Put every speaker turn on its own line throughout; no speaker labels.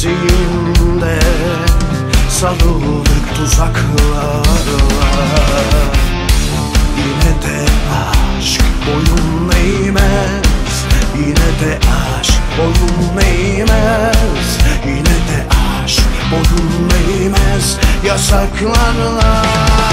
neresinde sarıldık tuzaklarla. Yine de aşk boyun eğmez, yine de aşk boyun eğmez, yine de aşk boyun eğmez yasaklarla.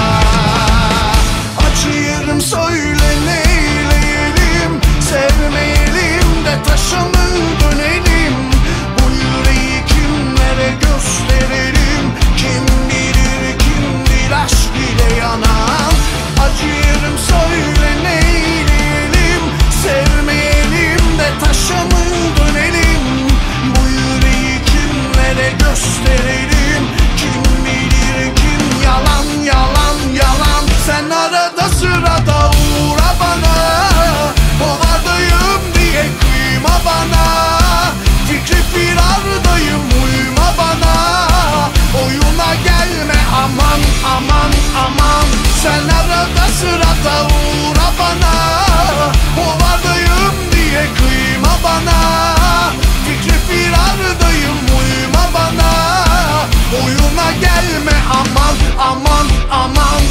Acıyorum söyle neyleyelim, sevmeyelim de taşını dönelim. Bu yüreği kimlere gösterelim, kim bilir kimdir aşk ile yanan. Acıyorum söyle neyleyelim, sevmeyelim de taşını dönelim. Bu yüreği kimlere gösterelim, kim bilir kim yalan yalan yalan. Sen arada sırada uğra bana, kovardayım diye kıyma bana. Fikri firardayım uyma bana, oyuna gelme aman aman aman. Sen arada sırada uğra bana, kovardayım diye kıyma bana. Fikri firardayım uyma bana, oyuna gelme aman aman aman.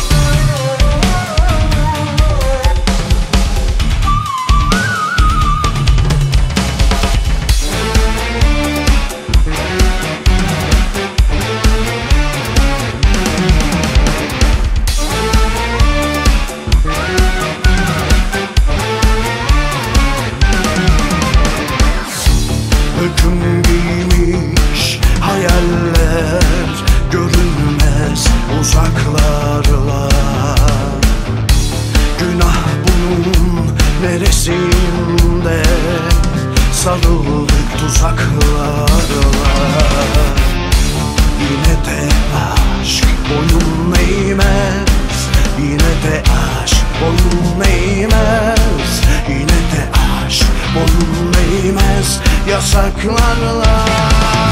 Hüküm giymiş hayaller, görünmez uzaklarla. Günah bunun neresinde sarıldık tuzaklarla. Yine de aşk boyun eğmez, yine de aşk boyun eğmez, yine de aşk boyun eğmez yasaklarla.